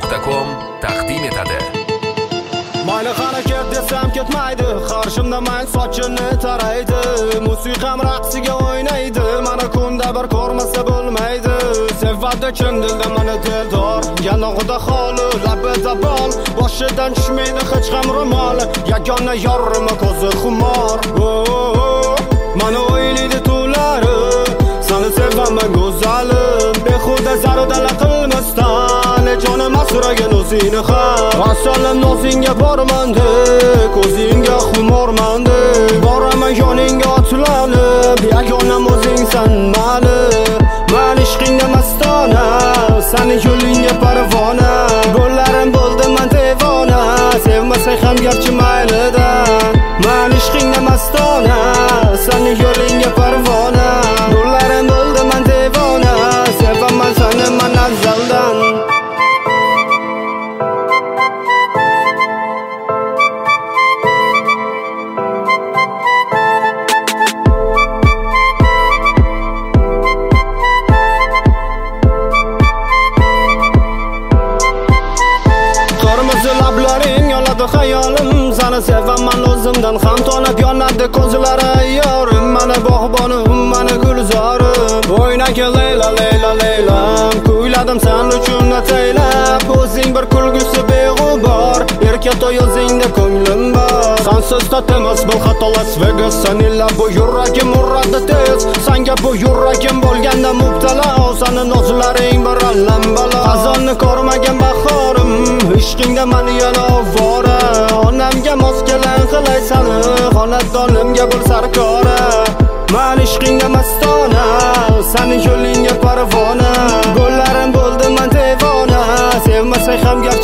Gulzor.com taqdim etadi. Mayli harakat desam ketmaydi, qarshimda men sochini taraydi, musiqam raqsiga o'ynaydi, mana kunda bir ko'rmasa bo'lmaydi. Sevadi chin dilda meni dildor, yanog'ida xoli, labida bol, boshidan tushmaydi hech ham ro'mol, yagona yorima ko'zi xumor. Mani o'ylaydi tunlari, seni sevaman go'zalim, behuda zarudala qilmasdan, jonim asragan o'zingni ham. Asalim nozingga bormandi, ko'zingga xumormandi, boraman yoningga otlanib, yagonam o'zingsan mani. Men ishqingda mastona, seni yo'lingga parvona, bo'llarim bo'ldi men devona, sevmasang ham garchi maylida. Men ishqingda mastona, seni yo'lingga parvona, bo'llarim bo'ldi men devona, sevaman seni men azaldan. Lablaring oladi xayolim, seni sevaman o'zimdan ham tonib yonadi ko'zlari yorim, mana bog'bonim, mana gulzorim. O'ynagi Leyla Leyla Leylam, kuyladim sen uchun ataylab, o'zing bir kulgusi beg'ubor, erkatoy o'zingda ko'nglim bor. Sensiz tatimas bu xato Las Vegas, senilla bu yuragim uradi tez, senga bu yuragim bo'lganda mubtalo, seni nozlaring bir allam balo. Xazonni ko'rmagan bahorim, ishqingda meni yana ovora, onamga mos kelan qilay seni, xonadonimga bo'l sarkora. Men ishqingda mastona, seni yo'lingga parvona, bo'llarim bo'ldi men devona, sevmasang ham